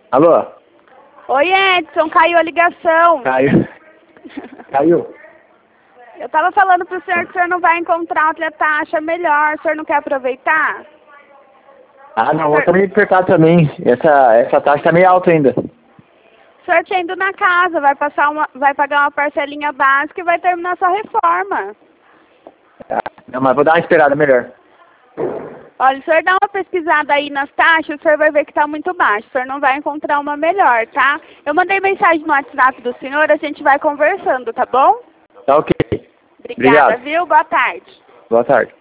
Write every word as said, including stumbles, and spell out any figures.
Alô? Oi, Edson, caiu a ligação. Caiu. Caiu. Eu tava falando pro senhor que o senhor não vai encontrar outra taxa melhor. O senhor não quer aproveitar? Ah, não, vou também apertar também. Essa, essa taxa tá meio alta ainda. O senhor tinha ido na casa, vai, passar uma, vai pagar uma parcelinha básica e vai terminar sua reforma. Ah, não, mas vou dar uma esperada melhor. Olha, o senhor dá uma pesquisada aí nas taxas, o senhor vai ver que tá muito baixo. O senhor não vai encontrar uma melhor, tá? Eu mandei mensagem no WhatsApp do senhor, a gente vai conversando, tá bom? Tá ok. Obrigada, Obrigado. viu? Boa tarde. Boa tarde.